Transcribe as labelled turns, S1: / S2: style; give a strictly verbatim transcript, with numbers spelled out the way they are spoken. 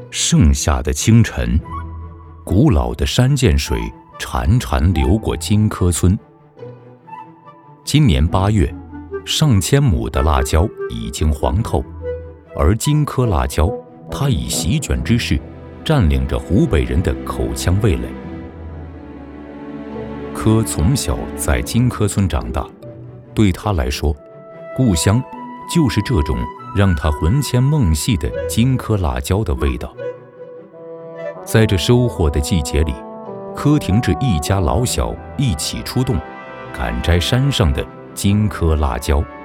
S1: 盛夏的清晨，古老的山涧水潺潺流过荆轲村。今年八月，上千亩的辣椒已经黄透，而荆轲辣椒，它以席卷之势，占领着湖北人的口腔味蕾。轲从小在荆轲村长大，对他来说，故乡就是这种让他魂牵梦系的荆轲辣椒的味道。在这收获的季节里，柯廷志一家老小一起出动，赶摘山上的荆轲辣椒。